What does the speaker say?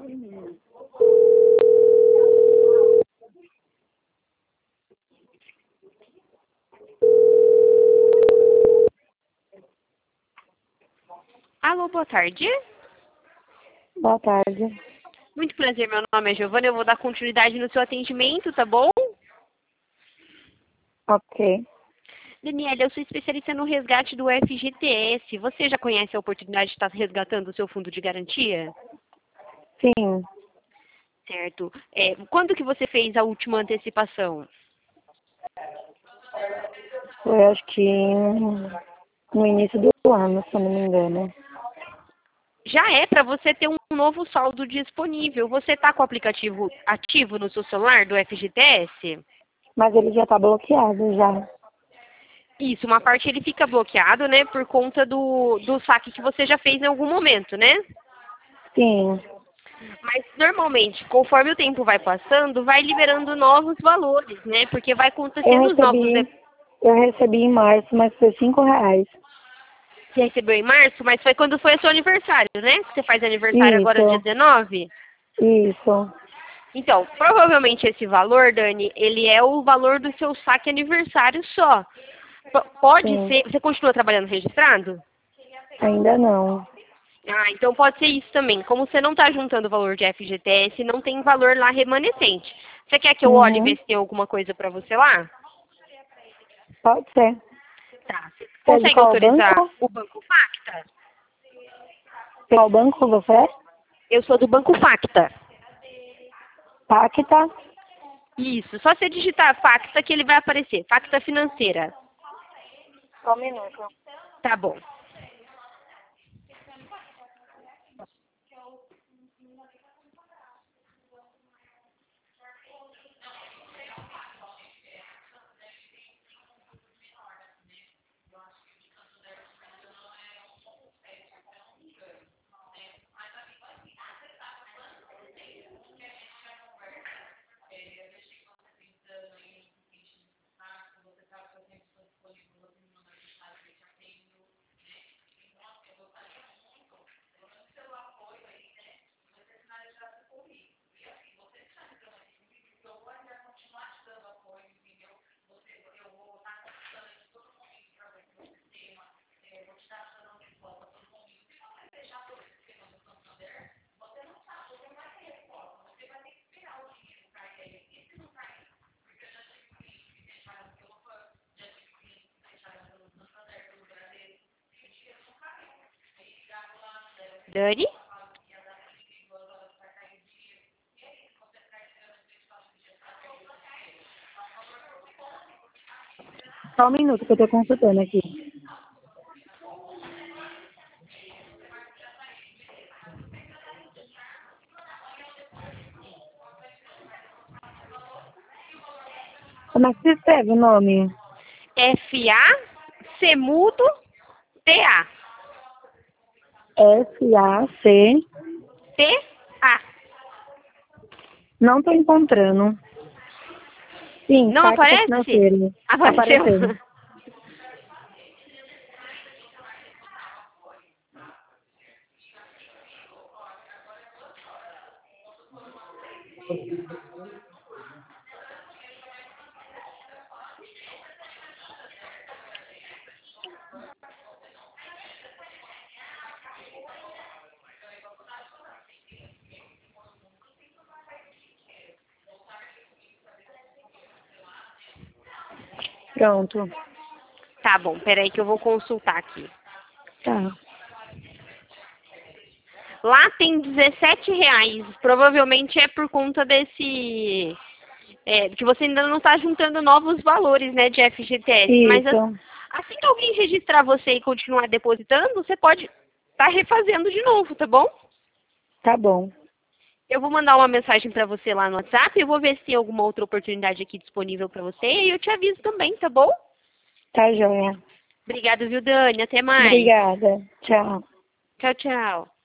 Alô, boa tarde. Boa tarde. Muito prazer, meu nome é Giovana, eu vou dar continuidade no seu atendimento, tá bom? Ok. Daniela, eu sou especialista no resgate do FGTS. Você já conhece a oportunidade de estar resgatando o seu fundo de garantia? Sim, Certo. Quando que você fez a última antecipação? foi acho que no início do ano, se eu não me engano. Já é para você ter um novo saldo disponível. Você está com o aplicativo ativo no seu celular do FGTS? Mas ele já tá bloqueado já. Isso, uma parte ele fica bloqueado, né, por conta do saque que você já fez em algum momento, né? Sim, Mas normalmente, conforme o tempo vai passando, vai liberando novos valores, né? Porque vai eu acontecendo os novos. recebi, eu recebi em março, mas foi R$ 5. Você recebeu em março, mas foi quando foi o seu aniversário, né? Você faz aniversário agora dia Isso, 19? isso. Então, provavelmente esse valor, Dani, ele é o valor do seu saque aniversário só. Pode Sim. ser. Você continua trabalhando registrado? Ainda não. Ah, então pode ser isso também. Como você não está juntando o valor de FGTS, não tem valor lá remanescente. Você quer que eu olhe e ver Uhum. se tem alguma coisa para você lá? Pode ser. Tá. Você Você é de consegue qual autorizar banco? o Banco Facta? Qual banco você é? Eu sou do Banco Facta. Pacta? Isso. Só você digitar Facta que ele vai aparecer. Facta Financeira. Só um minuto. Tá bom. Dani? Só um minuto que eu tô consultando aqui. Como é que se escreve o nome? F-A, Semudo, T-A. SAC. T-A. Não tô encontrando. Sim, Não Pacta aparece? Financeiro. Apareceu. Apareceu. Pronto. Tá bom, peraí que eu vou consultar aqui. Tá. Lá tem R$ 17. Provavelmente é por conta desse. Que você ainda não está juntando novos valores, né, de FGTS. Mas Isso. assim que alguém registrar você e continuar depositando, você pode estar refazendo de novo, tá bom? Tá bom. Eu vou mandar uma mensagem para você lá no WhatsApp. Eu vou ver se tem alguma outra oportunidade aqui disponível para você. E eu te aviso também, tá bom? Tá joia. Obrigada, viu, Dani? Até mais. Obrigada. Tchau. Tchau, tchau.